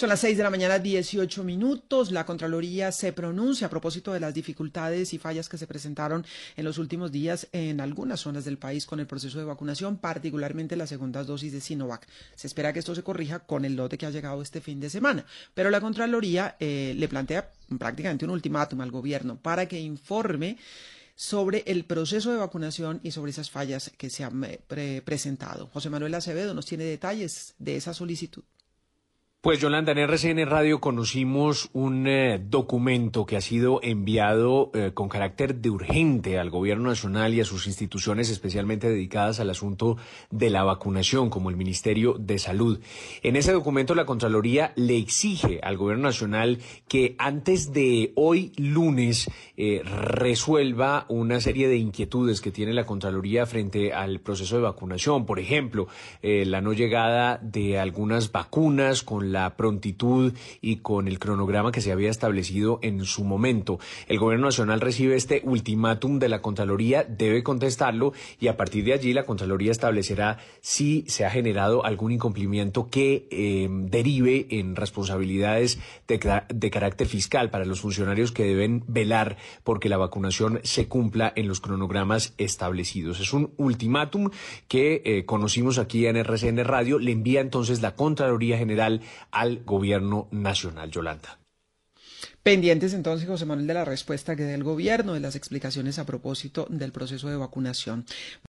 Son las 6 de la mañana, 18 minutos. La Contraloría se pronuncia a propósito de las dificultades y fallas que se presentaron en los últimos días en algunas zonas del país con el proceso de vacunación, particularmente las segundas dosis de Sinovac. Se espera que esto se corrija con el lote que ha llegado este fin de semana, pero la Contraloría le plantea prácticamente un ultimátum al gobierno para que informe sobre el proceso de vacunación y sobre esas fallas que se han presentado. José Manuel Acevedo nos tiene detalles de esa solicitud. Pues Yolanda, en RCN Radio conocimos un documento que ha sido enviado con carácter de urgente al Gobierno Nacional y a sus instituciones especialmente dedicadas al asunto de la vacunación, como el Ministerio de Salud. En ese documento la Contraloría le exige al Gobierno Nacional que antes de hoy lunes resuelva una serie de inquietudes que tiene la Contraloría frente al proceso de vacunación. Por ejemplo, la no llegada de algunas vacunas con la prontitud y con el cronograma que se había establecido en su momento. El Gobierno Nacional recibe este ultimátum de la Contraloría, debe contestarlo y a partir de allí la Contraloría establecerá si se ha generado algún incumplimiento que derive en responsabilidades de carácter fiscal para los funcionarios que deben velar porque la vacunación se cumpla en los cronogramas establecidos. Es un ultimátum que conocimos aquí en RCN Radio. Le envía entonces la Contraloría General al Gobierno Nacional, Yolanda. Pendientes entonces, José Manuel, de la respuesta que dé el gobierno, de las explicaciones a propósito del proceso de vacunación.